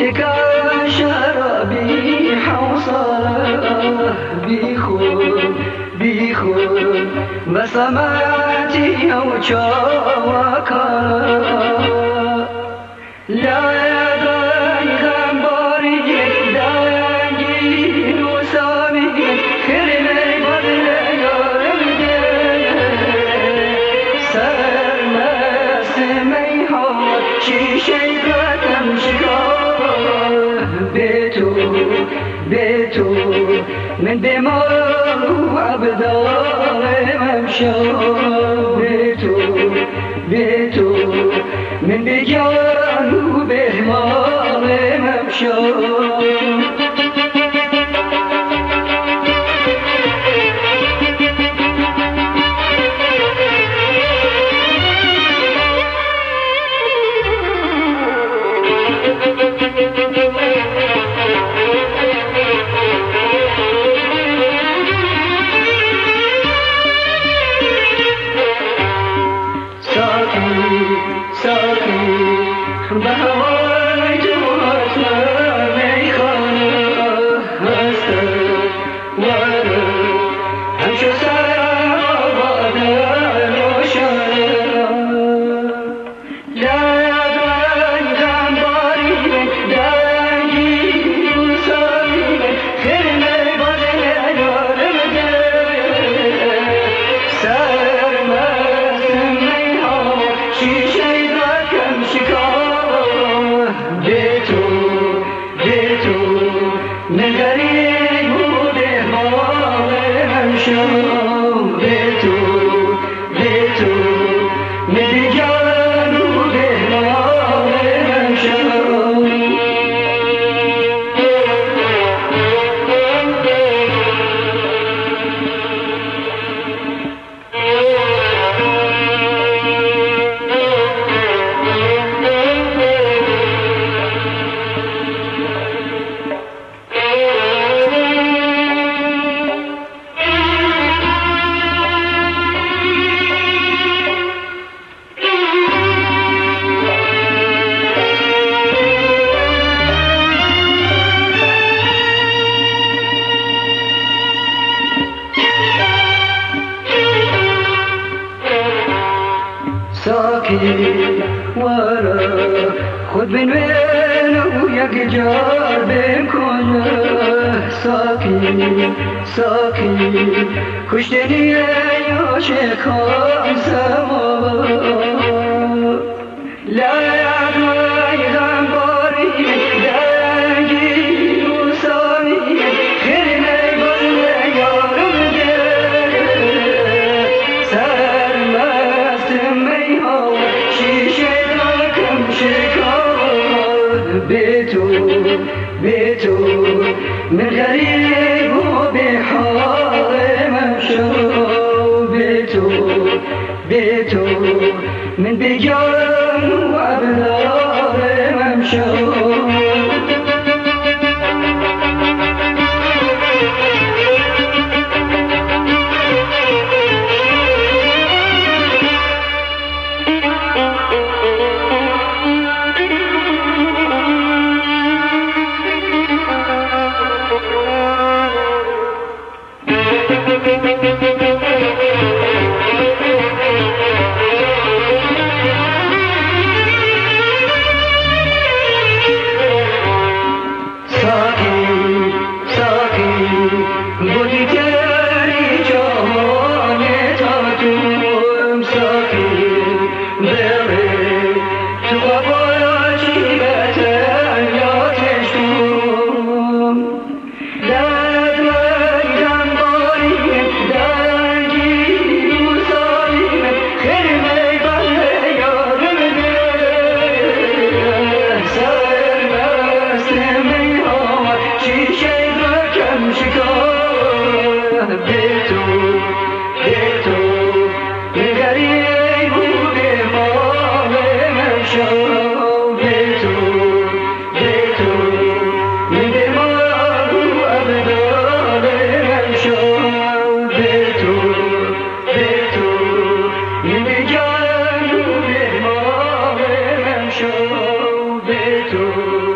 بك شرابي حوصله بيخون بسماتي أو شواكا لا يدعي غنباري دايي وسامي كرمي بدل يارمدي سرمسمي هوا شيشي قدم شكار بيتو من دمار وعبدال ممشى بيتو من بجان وبهمال ممشى ساقي بهواي جواتنا ميخانة هستر وانا همشو سابانا روشانا لا يدعي غنباري دايي وسامي خيرنا بدل يارمدي سرمسمي هوا شيشي من غريب وبهمال همشى بيتو من بجان وبهمال همشى ساقي ورا خد من وينه ويقجار بكل ساقي كشتني يا شيخان سما لا يدعي غنباري دايي وسامي خيرنا بدل يارمدي سرمسمي هوا شيشي لكم شكار بيتو من غريب وبحال ممشى بيتو من بجان وعبدال ممشى تو